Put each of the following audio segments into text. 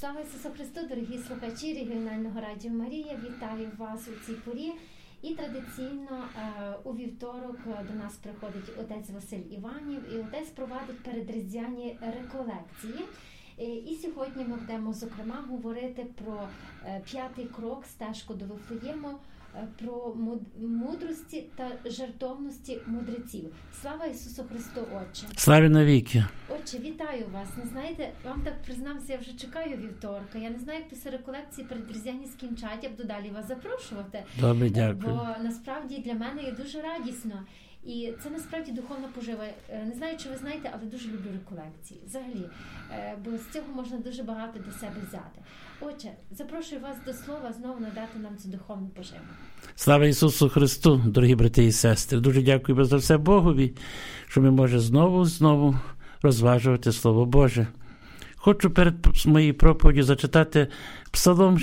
Слава Ісусу Христу, дорогі слухачі регіонального радіо Марія, вітаю вас у цій порі. І традиційно у вівторок до нас приходить отець Василь Іванів, і отець провадить передріздвяні реколекції. І сьогодні ми будемо, зокрема, говорити про 5-й крок, стежку до Вифлеєму, про мудрості та жертовності мудреців. Слава Ісусу Христу, Отче! Славі навіки! Отче, вітаю вас. Не знаєте, вам так признався, я вже чекаю вівторка. Я не знаю, як після реколекції передріздвяні скінчать, я буду далі вас запрошувати. Добре, дякую. Бо насправді для мене є дуже радісно. І це насправді духовна пожива. Не знаю, чи ви знаєте, але дуже люблю реколекції. Взагалі. Бо з цього можна дуже багато для себе взяти. Отже, запрошую вас до слова знову надати нам цю духовну поживу. Слава Ісусу Христу, дорогі брати і сестри. Дуже дякую за все Богові, що ми можемо знову розважувати Слово Боже. Хочу перед моєю проповіддю зачитати Псалом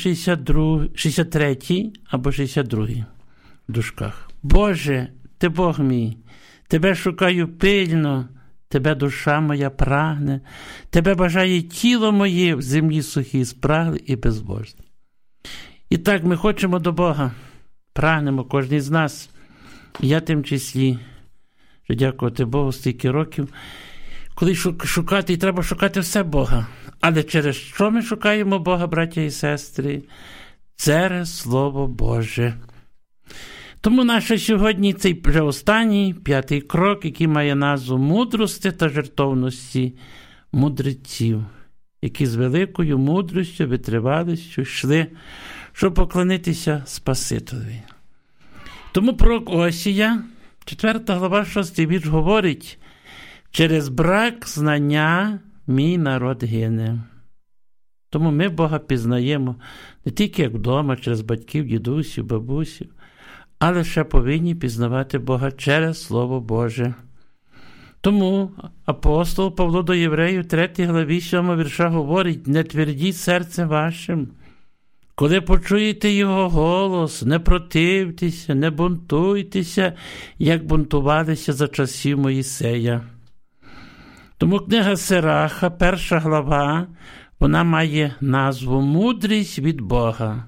63 або 62 в дужках. Боже, Ти Бог мій, Тебе шукаю пильно, Тебе душа моя прагне, Тебе бажає тіло моє в землі сухій, спраглий і безбожний. І так ми хочемо до Бога, прагнемо кожен з нас. Я тим числі, що дякувати Богу стільки років, коли шукати, і треба шукати все Бога. Але через що ми шукаємо Бога, браття і сестри? Через Слово Боже. Тому наш сьогодні цей вже останній, 5-й крок, який має назву «Мудрості та жертовності мудреців», які з великою мудрістю, витривалістю йшли, щоб поклонитися Спасителеві. Тому пророк Осія, 4 глава, 6 вірш говорить: «Через брак знання мій народ гине». Тому ми Бога пізнаємо не тільки як вдома, через батьків, дідусів, бабусів, але ще повинні пізнавати Бога через Слово Боже. Тому апостол Павло до Євреїв 3 главі 7 вірша говорить: «Не твердіть серцем вашим, коли почуєте Його голос, не противтеся, не бунтуйтеся, як бунтувалися за часів Моїсея». Тому книга Сираха, 1 глава, вона має назву «Мудрість від Бога».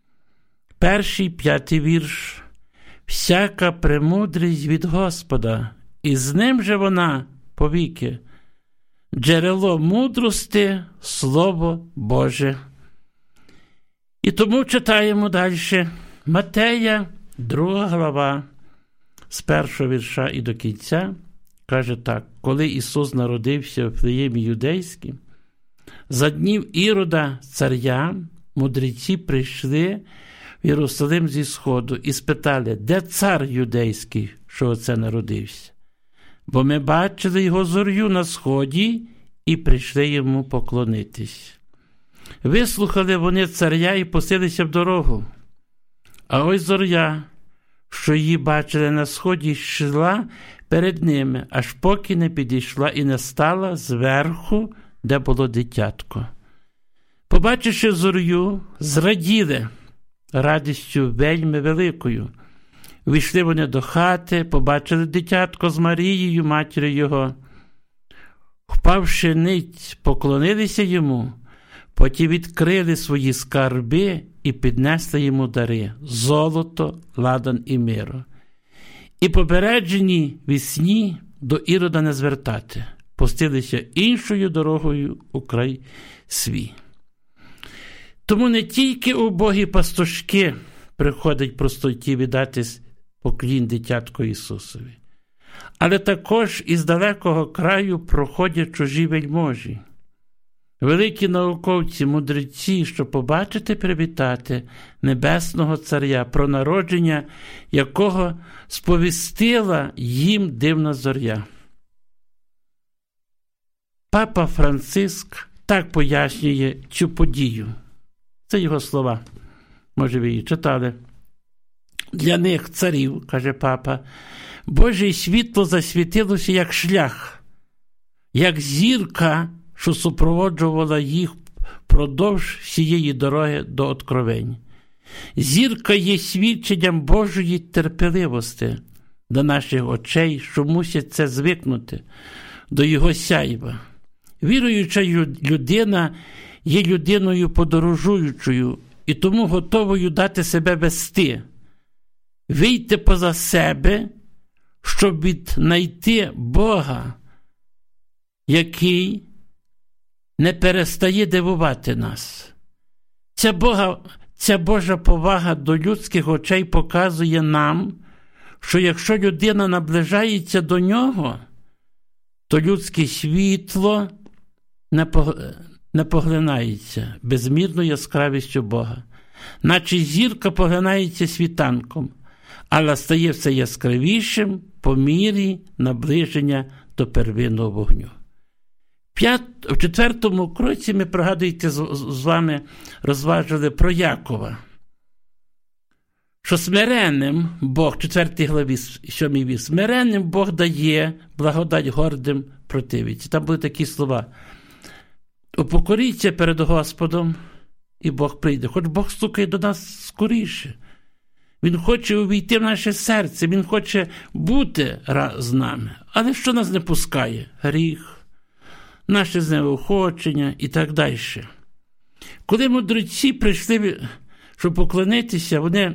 1-5 вірш: «Всяка премудрість від Господа, і з ним же вона повіки. Джерело мудрости – Слово Боже». І тому читаємо далі. Матея, 2 глава, з 1 вірша і до кінця, каже так: «Коли Ісус народився в Вифлеємі юдейському, за днів Ірода царя, мудреці прийшли в Єрусалим зі сходу і спитали: де цар юдейський, що оце народився? Бо ми бачили його зорю на сході і прийшли йому поклонитись. Вислухали вони царя і пустилися в дорогу. А ось зоря, що її бачили на сході, йшла перед ними, аж поки не підійшла і не стала зверху, де було дитятко. Побачивши зорю, зраділи радістю вельми великою. Увійшли вони до хати, побачили дитятко з Марією, матір'ю його. Впавши ниць, поклонилися йому, потім відкрили свої скарби і піднесли йому дари – золото, ладан і миро. І попереджені від сні до Ірода не звертати, пустилися іншою дорогою у край свій». Тому не тільки убогі пастушки приходять простоті віддати поклін дитятку Ісусові, але також із далекого краю проходять чужі вельможі, великі науковці, мудреці, щоб побачити, привітати Небесного Царя, про народження якого сповістила їм дивна зоря. Папа Франциск так пояснює цю подію. Це його слова. Може, ви її читали. «Для них, царів, – каже папа, – Боже світло засвітилося як шлях, як зірка, що супроводжувала їх впродовж всієї дороги до откровень. Зірка є свідченням Божої терпеливості до наших очей, що мусять це звикнути до Його сяйва. Віруюча людина є людиною подорожуючою і тому готовою дати себе вести. Вийти поза себе, щоб віднайти Бога, який не перестає дивувати нас. Ця Божа повага до людських очей показує нам, що якщо людина наближається до Нього, то людське світло не поглинається безмірною яскравістю Бога. Наче зірка поглинається світанком, але стає все яскравішим по мірі наближення до первинного вогню. В 4 кроці ми, пригадуєте, з вами розважили про Якова. Що смиренним Бог, 4 главі, 7 вірш, смиренним Бог дає благодать гордим противиться. Там були такі слова. Упокоріться перед Господом, і Бог прийде. Хоч Бог стукає до нас скоріше. Він хоче увійти в наше серце, Він хоче бути з нами. Але що нас не пускає? Гріх, наше знеохочення і так далі. Коли мудреці прийшли, щоб поклонитися, вони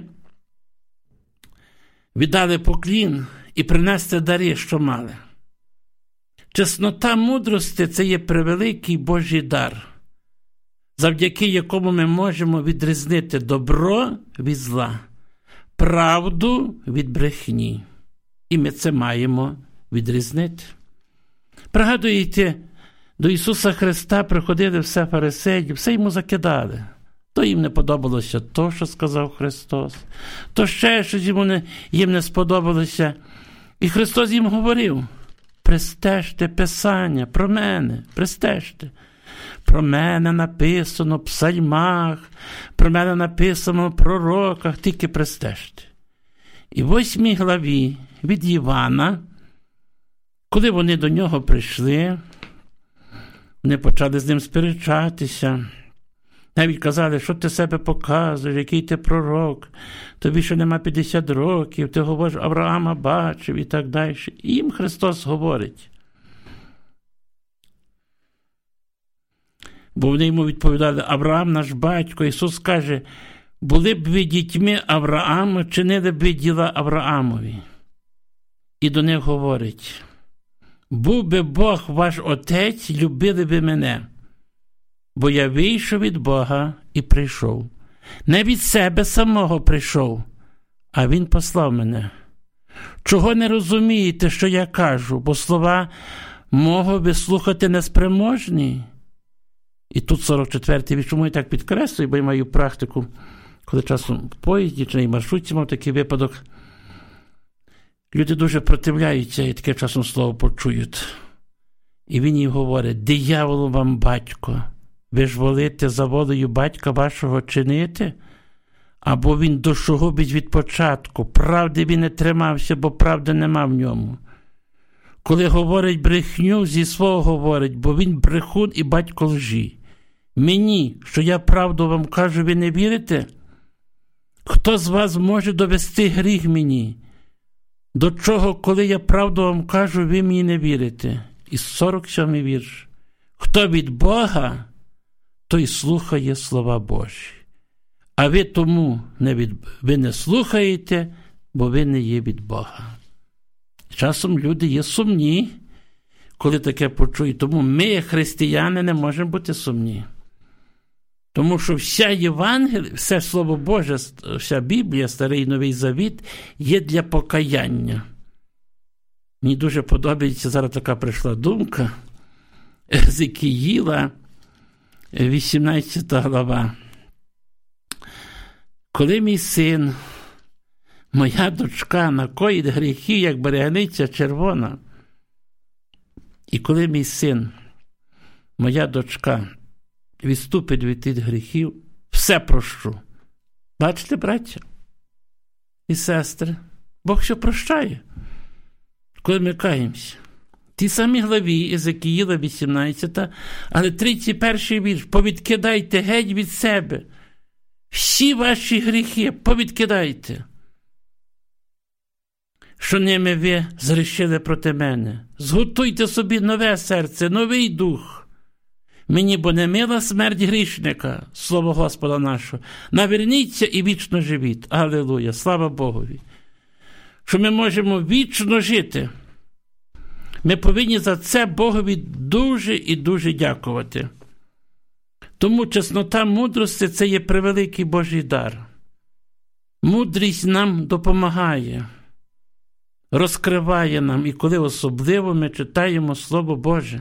віддали поклін і принесли дари, що мали. Чеснота мудрості – це є превеликий Божий дар, завдяки якому ми можемо відрізнити добро від зла, правду від брехні. І ми це маємо відрізнити. Пригадуєте, до Ісуса Христа приходили все фарисеї, все йому закидали. То їм не подобалося то, що сказав Христос, то ще щось їм не сподобалося. І Христос їм говорив: пристежте Писання про мене, пристежте. Про мене написано в псальмах, про мене написано в пророках, тільки пристежте. І в 8 главі від Івана, коли вони до нього прийшли, вони почали з ним сперечатися. Навіть казали, що ти себе показуєш, який ти пророк, тобі ще нема 50 років, ти говориш, Авраама бачив і так далі. І їм Христос говорить. Бо вони йому відповідали: Авраам наш батько. Ісус каже: були б ви дітьми Авраама, чинили б ви діла Авраамові. І до них говорить: був би Бог ваш Отець, любили би мене, бо я вийшов від Бога і прийшов. Не від себе самого прийшов, а Він послав мене. Чого не розумієте, що я кажу, бо слова мого ви слухати неспроможні? І тут 44-й вірш, чому я так підкреслюю, бо я маю практику, коли часом в поїзді чи на маршрутці мав такий випадок. Люди дуже противляються і таке часом слово почують. І він їм говорить: дияволу вам батько, ви ж волите за волею батька вашого чинити? Або він душогубить від початку, правди він не тримався, бо правди нема в ньому. Коли говорить брехню, зі свого говорить, бо він брехун і батько лжі. Мені, що я правду вам кажу, ви не вірите? Хто з вас може довести гріх мені? До чого, коли я правду вам кажу, ви мені не вірите? І 47-й вірш. Хто від Бога, той слухає слова Божі. А ви тому ви не слухаєте, бо ви не є від Бога. Часом люди є сумні, коли таке почують. Тому ми, християни, не можемо бути сумні. Тому що вся Євангелія, все Слово Боже, вся Біблія, Старий і Новий Завіт є для покаяння. Мені дуже подобається, зараз така прийшла думка, Езекіїла, 18 глава. Коли мій син, моя дочка накоїть гріхи, як берегниця червона, і коли мій син, моя дочка відступить від тих гріхів, все прощу. Бачите, браття і сестри, Бог що прощає, коли ми каємося. Ті самі главі Езекіїла 18, але 31 вірш. Повідкидайте геть від себе всі ваші гріхи, повідкидайте, що ними ви згрішили проти мене. Зготуйте собі нове серце, новий дух. Мені бо не мила смерть грішника, слово Господа нашого. Наверніться і вічно живіть. Алілуя, слава Богові. Що ми можемо вічно жити. Ми повинні за це Богові дуже і дуже дякувати. Тому чеснота мудрості – це є превеликий Божий дар. Мудрість нам допомагає, розкриває нам, і коли особливо ми читаємо Слово Боже.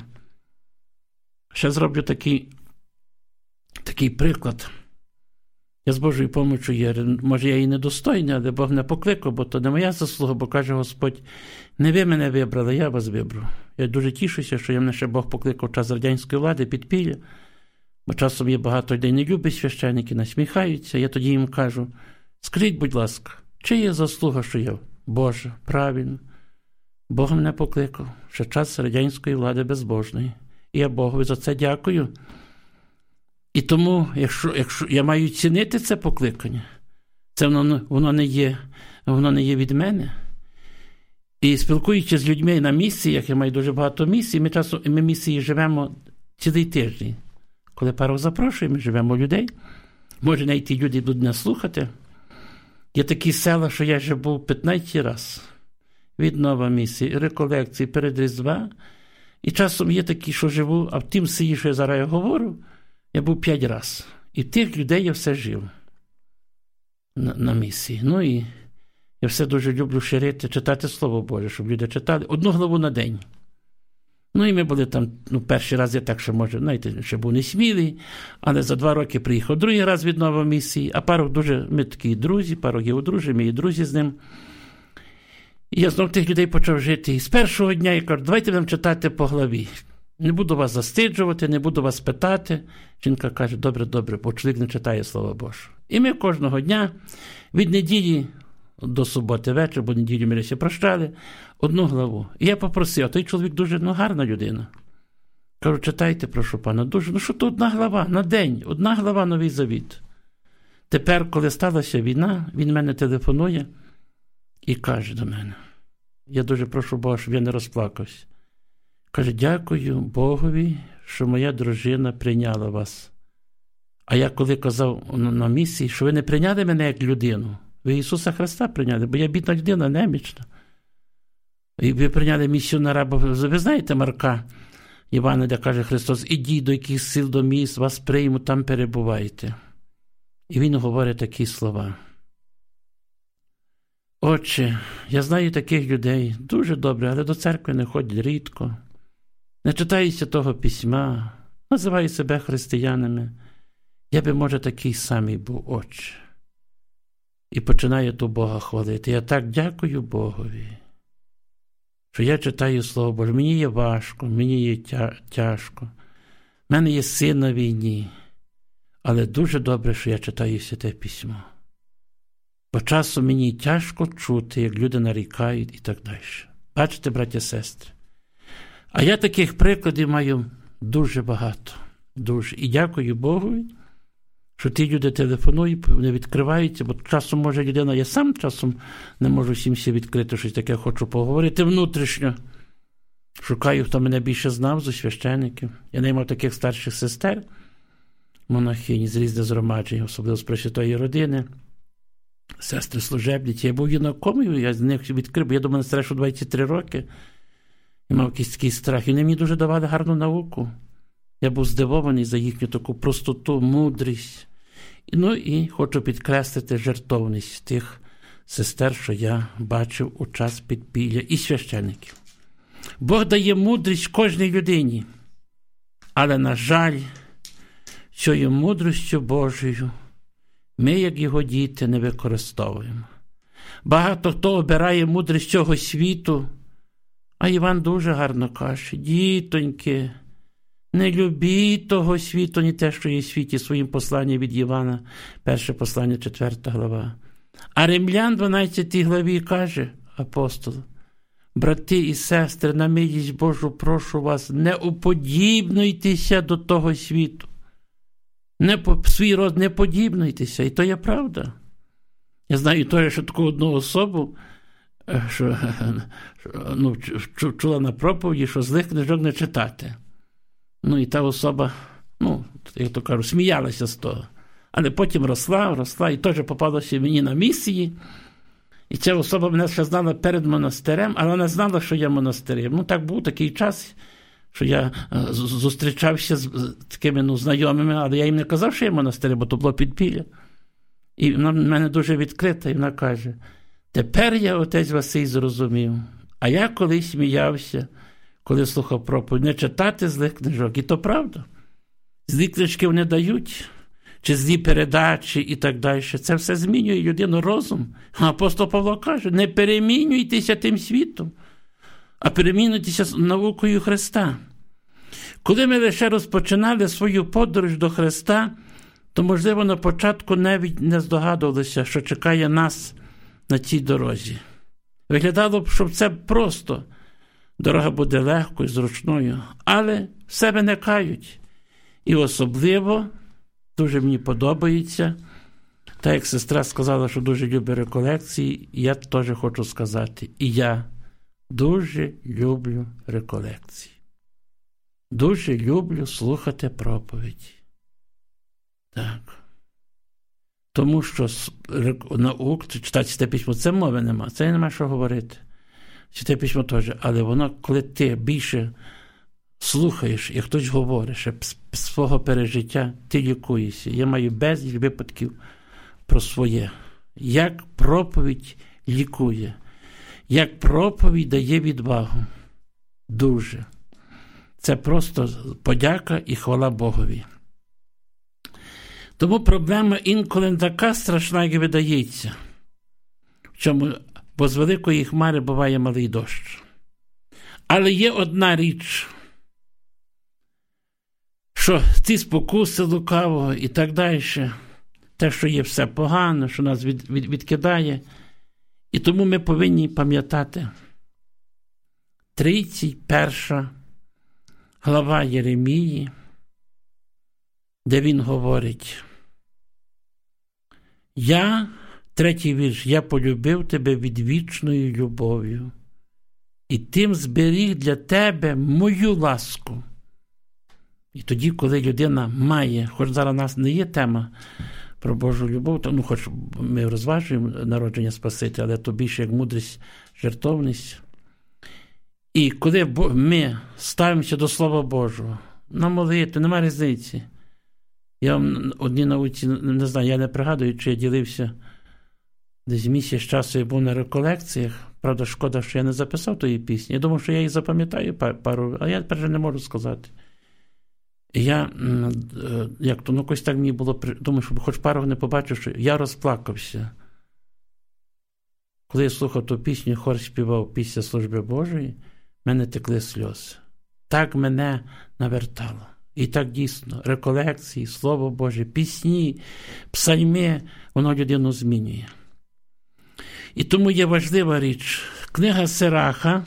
Ще зроблю такий приклад. Я з Божою помочою, може я і недостойний, але Бог не покликав, бо то не моя заслуга, бо каже Господь, не ви мене вибрали, я вас вибрав. Я дуже тішуся, що мене ще Бог покликав в час радянської влади, підпілля, бо часом є багато людей не люблять священники, насміхаються, я тоді їм кажу, скажіть, будь ласка, чи є заслуга, що я? Боже, правильно. Бог мене покликав, ще час радянської влади безбожної. І я Богові за це дякую. І тому, якщо я маю цінити це покликання, це воно не є від мене. І спілкуючись з людьми на місіях, я маю дуже багато місій, ми місії живемо цілий тиждень. Коли пару запрошуємо, ми живемо людей. Може, навіть ті люди йдуть нас слухати. Є такі села, що я вже був 15 разів. Від Нова місії, реколекції, перед Різдва. І часом є такі, що живу, а в тім селі, що я зараз говорю, я був 5 разів. І тих людей я все жив на місії. Ну і я все дуже люблю ширити, читати Слово Боже, щоб люди читали. 1 главу на день. Ну і ми були там, перший раз я так, що може, знаєте, ще був несмілий, але за 2 роки приїхав другий раз від Нова місії, а пару дуже, ми такі друзі, пару є одружені, ми і друзі з ним. І я знов тих людей почав жити. І з першого дня я кажу, давайте будемо читати по главі. Не буду вас застиджувати, не буду вас питати. Жінка каже, добре, бо чоловік не читає Слово Боже. І ми кожного дня, від неділі до суботи вечір, бо неділю ми ще прощали, 1 главу. І я попросив, а той чоловік дуже гарна людина. Кажу, читайте, прошу пана, дуже, що то 1 глава на день, 1 глава Новий Завіт. Тепер, коли сталася війна, він мене телефонує і каже до мене, я дуже прошу Бога, щоб я не розплакався. Каже, дякую Богові, що моя дружина прийняла вас. А я коли казав на місії, що ви не прийняли мене як людину, ви Ісуса Христа прийняли, бо я бідна людина, немічна. І ви прийняли місіонера, бо ви знаєте Марка Івана, де каже Христос, ідіть до яких сил до міст, вас приймуть, там перебувайте. І він говорить такі слова. Отче, я знаю таких людей, дуже добре, але до церкви не ходять рідко, не читають Святого Письма, називають себе християнами. Я би, може, такий самий був, Отче. І починаю ту Бога хвалити. Я так дякую Богові, що я читаю Слово Боже. Мені є важко, мені є тяжко. В мене є син на війні, але дуже добре, що я читаю Святе Письмо. Бо часом мені тяжко чути, як люди нарікають і так далі. Бачите, браті і сестри? А я таких прикладів маю дуже багато. Дуже. І дякую Богові, що ті люди телефонують, вони відкриваються, бо часом може людина, я сам часом не можу всім відкрити, щось таке хочу поговорити внутрішньо. Шукаю, хто мене більше знав зі священиків. Я не мав таких старших сестер, монахинь з різних згромаджень, особливо з Пресвятої родини. Сестри служебниці. Я був юнаком, я з них відкрив, бо я до монастиря 23 роки. І мав якийсь такий страх. І вони мені дуже давали гарну науку. Я був здивований за їхню таку простоту, мудрість. Ну і хочу підкреслити жертовність тих сестер, що я бачив у час підпілля і священиків. Бог дає мудрість кожній людині. Але, на жаль, цією мудрістю Божою ми, як його діти, не використовуємо. Багато хто обирає мудрість цього світу, а Іван дуже гарно каже, дітоньки, не любіть того світу, ні те, що є в світі, своїм посланням від Івана, 1 послання, 4 глава. А Римлян 12 главі каже апостол, брати і сестри, на милість Божу прошу вас, не уподібнуйтеся до того світу. Свій род не подібнуйтеся, і то є правда. Я знаю теж, що таку одну особу, що чула на проповіді, що злих книжок не читати. Ну і та особа як то кажу, сміялася з того. Але потім росла, і теж попалося мені на місії. І ця особа мене ще знала перед монастирем, але вона знала, що я монастирем. Так був такий час, що я зустрічався з такими знайомими, але я їм не казав, що я монастирем, бо то було підпілля. І вона в мене дуже відкрита, і вона каже: тепер я, отець Василь, зрозумів. А я колись сміявся, коли слухав проповідь, не читати злих книжок. І то правда. Злі книжки вони дають, чи злі передачі і так далі. Це все змінює людину розум. А апостол Павло каже: не перемінюйтеся тим світом, а перемінюйтеся наукою Христа. Коли ми лише розпочинали свою подорож до Христа, то, можливо, на початку навіть не здогадувалися, що чекає нас на цій дорозі. Виглядало б, що це просто. Дорога буде легкою, зручною, але все виникають. І особливо, дуже мені подобається, так як сестра сказала, що дуже любить реколекції, я теж хочу сказати, і я дуже люблю реколекції. Дуже люблю слухати проповіді. Так. Тому що наук, читати Святе Письмо, це мови нема, це нема що говорити. Святе Письмо теж, але воно, коли ти більше слухаєш, як хтось говорить з свого пережиття, ти лікуєшся. Я маю безліч випадків про своє. Як проповідь лікує, як проповідь дає відвагу. Дуже. Це просто подяка і хвала Богові. Тому проблема інколи не така страшна, як видається. Бо з великої хмари буває малий дощ. Але є одна річ, що ці спокуси лукавого і так далі, те, що є все погано, що нас відкидає. І тому ми повинні пам'ятати 31 глава Єремії, де він говорить: третій вірш, я полюбив тебе відвічною любов'ю, і тим зберіг для тебе мою ласку. І тоді, коли людина має, хоч зараз у нас не є тема про Божу любов, то, хоч ми розважуємо народження Спасителя, але то більше як мудрість, жертовність. І коли ми ставимося до Слова Божого, на молитву, немає різниці. Я вам одній науці, не знаю, я не пригадую, чи я ділився десь місяць часу, я був на реколекціях. Правда, шкода, що я не записав тої пісні. Я думав, що я її запам'ятаю пару, а я тепер вже не можу сказати. І я, якось так мені було, думаю, щоб хоч пару не побачив, що я розплакався. Коли я слухав ту пісню, хор співав після служби Божої, в мене текли сльози. Так мене навертало. І так дійсно, реколекції, Слово Боже, пісні, псальми, воно людину змінює. І тому є важлива річ. Книга Сираха,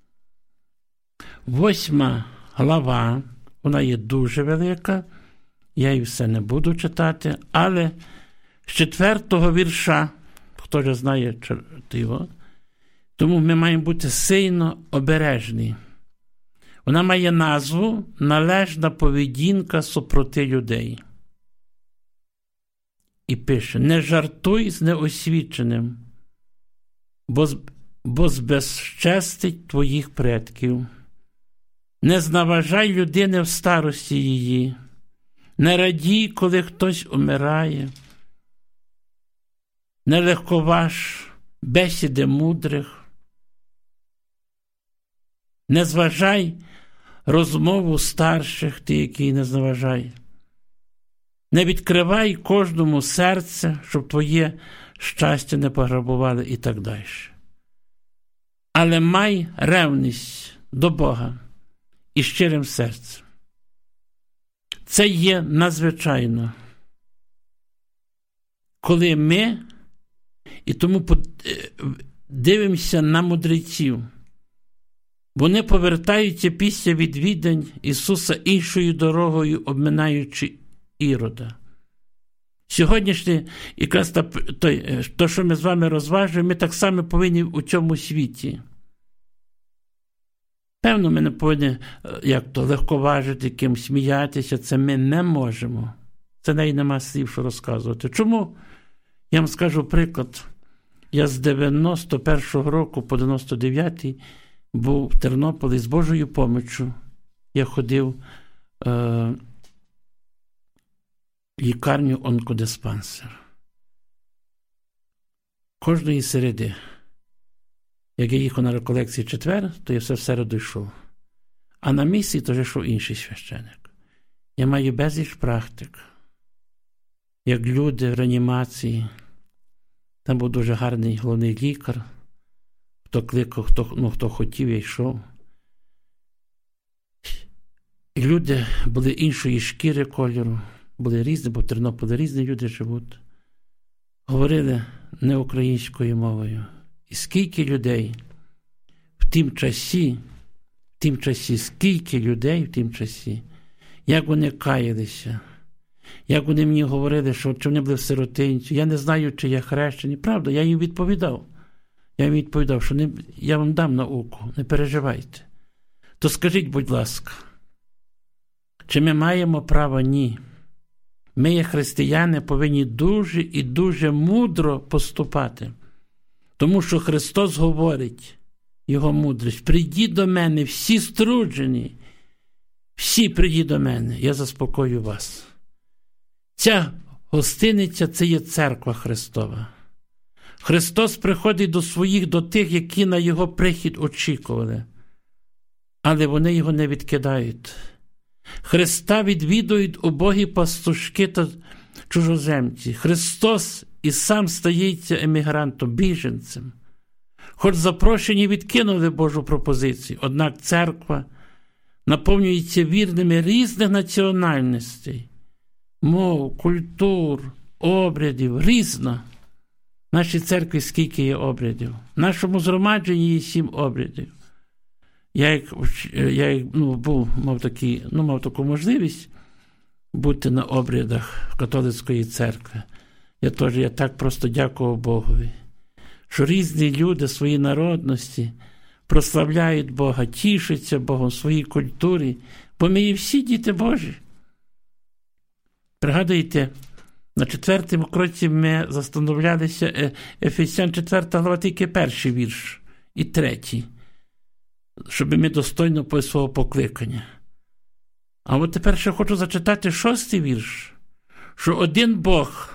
8 глава, вона є дуже велика, я її все не буду читати, але з 4 вірша, хто вже знає його, тому ми маємо бути сильно обережні. Вона має назву «Належна поведінка супроти людей». І пише: «Не жартуй з неосвіченим, бо збезчестить твоїх предків. Не зневажай людини в старості її. Не радій, коли хтось умирає. Не легковаж бесіди мудрих. Не зважай розмову старших, ти, який не зневажай. Не відкривай кожному серце, щоб твоє щастя не пограбували» і так далі. Але май ревність до Бога і щирим серцем. Це є надзвичайно. Коли ми, і тому дивимося на мудреців, вони повертаються після відвідань Ісуса іншою дорогою, обминаючи Ірода. Сьогоднішнє, якраз то, що ми з вами розважуємо, ми так само повинні у цьому світі. Певно, ми не повинні легковажити кимось, сміятися, це ми не можемо. Це навіть нема слів, що розказувати. Чому? Я вам скажу приклад. Я з 91-го року по 99-й був в Тернополі з Божою поміччю. Я ходив в лікарню онкодиспансер. Кожної середи, як я їхав на реколекції четвер, то я все в середу йшов. А на місці то вже йшов інший священик. Я маю безліч практик, як люди в реанімації. Там був дуже гарний головний лікар. Хто кликав, хто хотів, я йшов. І люди були іншої шкіри кольору, були різні, бо в Тернополі різні люди живуть. Говорили не українською мовою. І скільки людей в тім часі, скільки людей в тім часі, як вони каялися, як вони мені говорили, що вони були в сиротинці, я не знаю, чи я хрещений. Правда, я їм відповідав. Що я вам дам науку, не переживайте. То скажіть, будь ласка, чи ми маємо право? Ні. Ми, як християни, повинні дуже і дуже мудро поступати. Тому що Христос говорить, Його мудрість: прийдіть до мене, всі струджені, всі прийдіть до мене, я заспокою вас. Ця гостиниця – це є церква Христова. Христос приходить до тих, які на Його прихід очікували. Але вони Його не відкидають. Христа відвідують убогі пастушки та чужоземці. Христос і сам стається емігрантом, біженцем. Хоч запрошені відкинули Божу пропозицію, однак церква наповнюється вірними різних національностей, мов, культур, обрядів, різно. В нашій церкві скільки є обрядів? В нашому згромадженні є 7 обрядів. Мав таку можливість бути на обрядах католицької церкви. Я так просто дякував Богові, що різні люди своїй народності прославляють Бога, тішаться Богом в своїй культурі, бо ми є всі діти Божі. Пригадуєте, на 4-му кроці ми застановлялися Ефесян 4 глава, тільки 1-й вірш і 3-й, щоб ми достойно по свого покликання. А от тепер ще хочу зачитати 6-й вірш, що один Бог,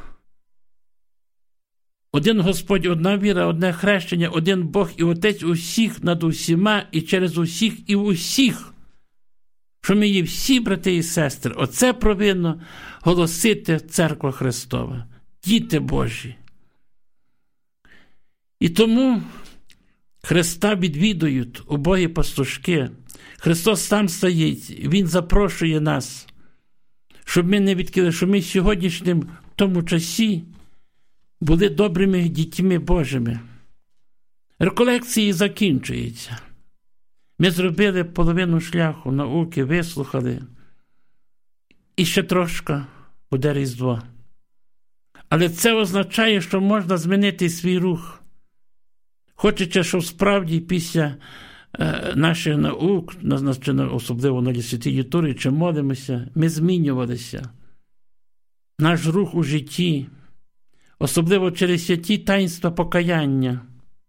один Господь, одна віра, одне хрещення, один Бог і Отець усіх над усіма і через усіх і в усіх, що ми є всі брати і сестри. Оце повинно голосити Церква Христова, діти Божі. І тому Христа відвідують убогі пастушки. Христос сам стоїть, Він запрошує нас, щоб ми не відкинули, щоб ми сьогоднішнім в тому часі були добрими дітьми Божими. Реколекції закінчуються. Ми зробили половину шляху науки, вислухали. І ще трошки буде Різдво. Але це означає, що можна змінити свій рух. Хочеться, щоб справді після наших наук, особливо на святій літургії, чи молимося, ми змінювалися. Наш рух у житті, особливо через святі таїнства покаяння.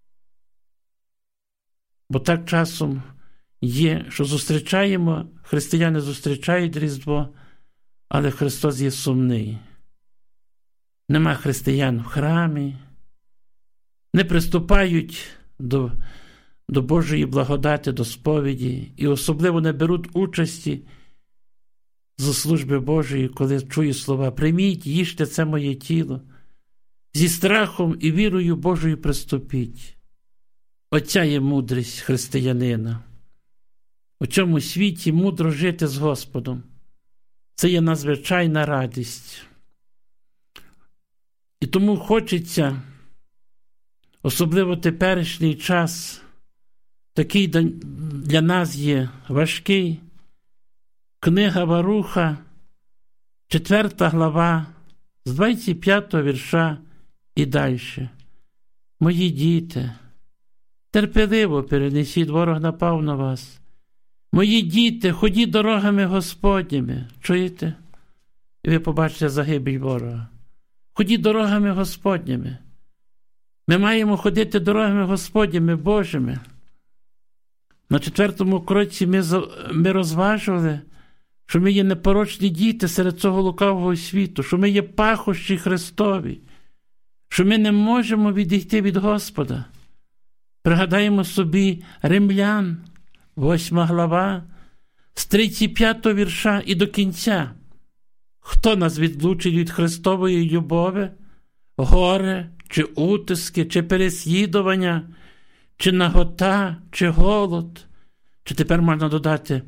Бо так часом є, що християни зустрічають Різдво, але Христос є сумний. Нема християн в храмі, не приступають до Божої благодаті, до сповіді, і особливо не беруть участі зі служби Божої, коли чують слова: «Прийміть, їжте, це моє тіло». Зі страхом і вірою Божою приступіть. Оця є мудрість християнина. У цьому світі мудро жити з Господом. Це є надзвичайна радість. І тому хочеться, особливо теперішній час, такий для нас є важкий, книга Варуха, 4 глава, з 25-го вірша і далі. Мої діти, терпеливо перенесіть, ворог напав на вас. Мої діти, ходіть дорогами Господніми. Чуєте? І ви побачите загибель ворога. Ходіть дорогами Господніми. Ми маємо ходити дорогами Господніми, Божими. На 4-му кроці ми розважували, що ми є непорочні діти серед цього лукавого світу, що ми є пахощі Христові, що ми не можемо відійти від Господа. Пригадаємо собі Римлян, 8 глава, з 35-го вірша і до кінця. Хто нас відлучить від Христової любові? Горе, чи утиски, чи переслідування, чи нагота, чи голод, чи тепер можна додати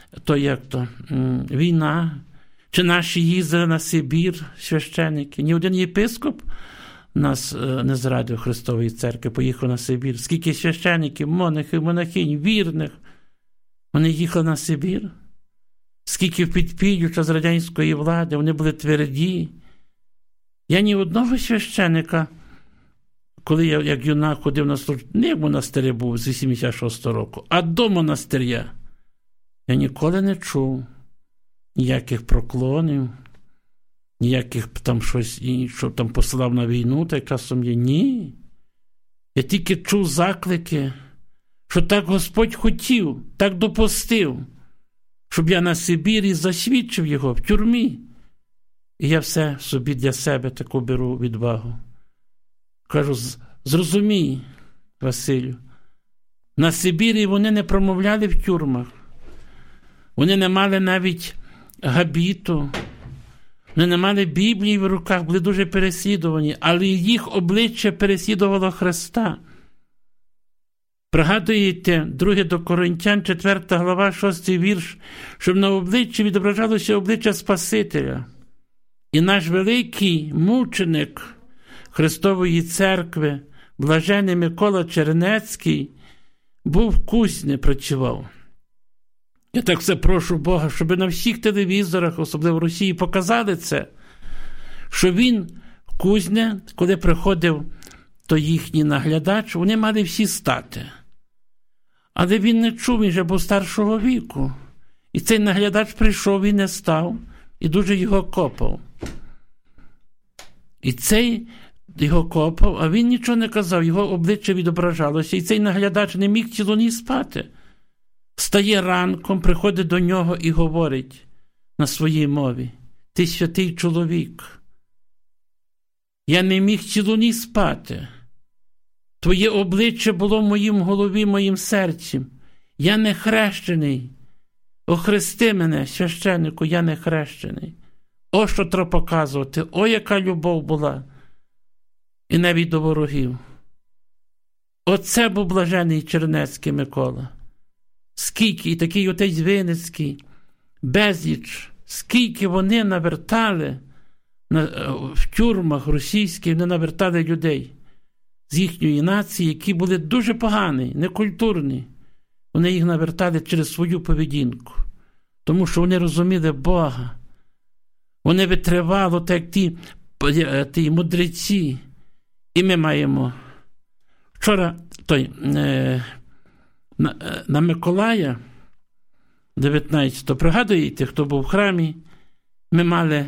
війна, чи наші їздили на Сибір священники. Ні один єпископ нас не зрадив Христової церкви, поїхав на Сибір. Скільки священиків, монахів, монахинь, вірних, вони їхали на Сибір. Скільки в підпіллю час радянської влади, вони були тверді. Я ні одного священика, коли я як юнак ходив на службу, не як в монастирі був з 86-го року, а до монастиря, я ніколи не чув ніяких проклонів, ніяких там щось, що там посилав на війну, та якраз є. Ні. Я тільки чув заклики, що так Господь хотів, так допустив, щоб я на Сибірі засвідчив його в тюрмі. І я все собі для себе таку беру відвагу. Кажу, зрозумій, Василю, на Сибірі вони не промовляли в тюрмах. Вони не мали навіть габіту, вони не мали Біблії в руках, були дуже переслідувані, але їх обличчя переслідувало Христа. Пригадуєте, 2 до Коринтян, 4 глава, 6 вірш, щоб на обличчі відображалося обличчя Спасителя. І наш великий мученик Христової церкви, блажений Микола Чернецький, був в Кузні, працював. Я так все прошу Бога, щоб на всіх телевізорах, особливо в Росії, показали це, що він в Кузні, коли приходив то їхній наглядач, вони мали всі стати. Але він не чув, він вже був старшого віку. І цей наглядач прийшов, він не став, і дуже його копав. І цей його копав, а він нічого не казав, його обличчя відображалося, і цей наглядач не міг цілу ніч спати. Встає ранком, приходить до нього і говорить на своїй мові: ти святий чоловік, я не міг цілу ніч спати. Твоє обличчя було в моїм голові, моїм серці. Я не хрещений. Охрести мене, священнику, я не хрещений. О, що треба показувати, о, яка любов була. І навіть до ворогів. Оце був блажений Чернецький Микола. Скільки, і такий отець Винницький, безліч, скільки вони навертали в тюрмах російських, вони навертали людей з їхньої нації, які були дуже погані, некультурні. Вони їх навертали через свою поведінку, тому що вони розуміли Бога. Вони витривало, так як ті мудреці. І ми маємо вчора на Миколая 19-го, пригадуєте, хто був в храмі, ми мали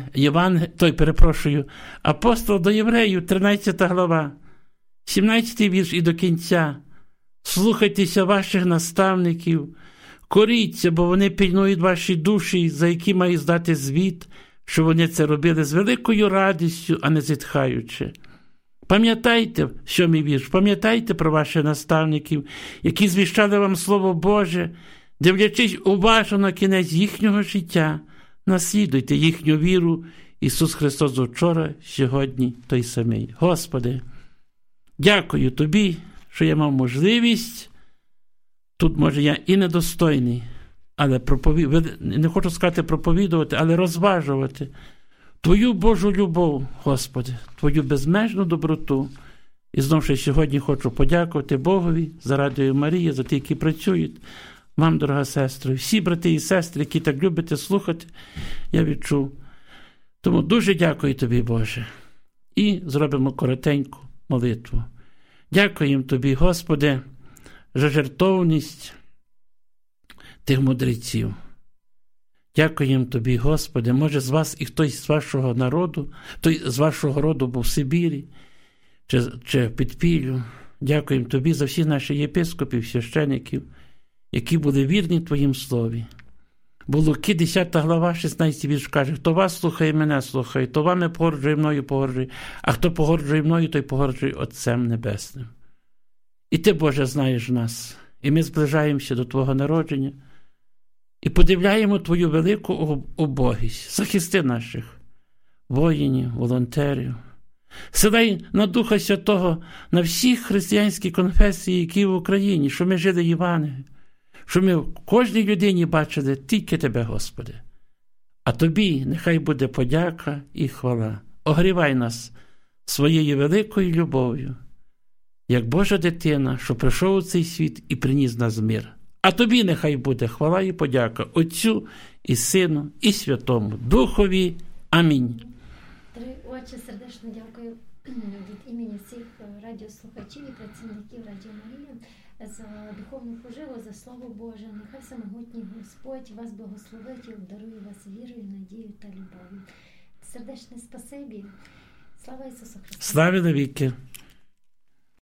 апостол до євреїв, 13 глава, 17 вірш і до кінця. Слухайтеся ваших наставників, коріться, бо вони пильнують ваші душі, за які мають здати звіт, що вони це робили з великою радістю, а не зітхаючи. Пам'ятайте, 7 вірш, пам'ятайте про ваших наставників, які звіщали вам Слово Боже, дивлячись уважно на кінець їхнього життя, наслідуйте їхню віру. Ісус Христос вчора, сьогодні той самий. Господи, дякую Тобі, що я мав можливість, тут, може, я і недостойний, але не хочу сказати проповідувати, але розважувати Твою Божу любов, Господи, Твою безмежну доброту. І знову ж сьогодні хочу подякувати Богові за Радіо Марія, за ті, які працюють. Вам, дорога сестра, всі брати і сестри, які так любите слухати, я відчув. Тому дуже дякую Тобі, Боже. І зробимо коротеньку молитву. Дякуємо Тобі, Господи, за жертовність тих мудреців. Дякуємо Тобі, Господи. Може, з вас і хтось з вашого народу, той з вашого роду був в Сибірі чи в підпіллю. Дякуємо Тобі за всіх наших єпископів, священиків, які були вірні Твоїм слові. Бо Луки, 10 глава, 16 вірш каже: хто вас слухає, мене слухає, хто вами погорджує, мною погорджує, а хто погорджує мною, той погорджує Отцем Небесним. І Ти, Боже, знаєш нас, і ми зближаємося до Твого народження, і подивляємо Твою велику убогість. Захисти наших воїнів, волонтерів. Силай на Духа Святого на всіх християнські конфесії, які в Україні, що ми жили Євангелієм, що ми в кожній людині бачили тільки Тебе, Господи. А Тобі нехай буде подяка і хвала. Огрівай нас своєю великою любов'ю, як Божа дитина, що прийшов у цей світ і приніс нас мир. А Тобі нехай буде хвала і подяка Отцю і Сину і Святому Духові. Амінь. Отче, сердечно дякую від імені всіх радіослухачів і працівників Радіо Марія за духовну поживу, за Слово Боже. Нехай всемогутній Господь вас благословить і обдарує вас вірою, надією та любов'ю. Сердечне спасибі. Слава Ісусу Христу! Слава навіки!